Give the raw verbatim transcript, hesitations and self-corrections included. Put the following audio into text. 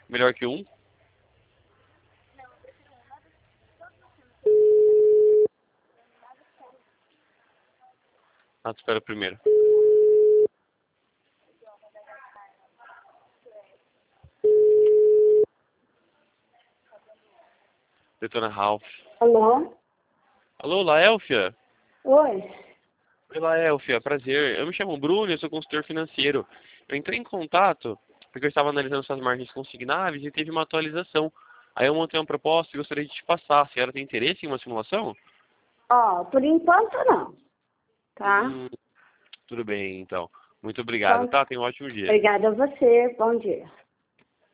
Melhor que um? Ah, tu espera primeiro. Detona Ralph. Alô? Alô, Laelfia? Oi. Oi, Laelfia, prazer. Eu me chamo Bruno, eu sou consultor financeiro. Eu entrei em contato porque eu estava analisando suas margens consignáveis e teve uma atualização. Aí eu montei uma proposta e gostaria de te passar. A senhora tem interesse em uma simulação? Ó, por enquanto não, tá? Hum, tudo bem, então. Muito obrigado, Então, tá? Tenha um ótimo dia. obrigada a você. Bom dia.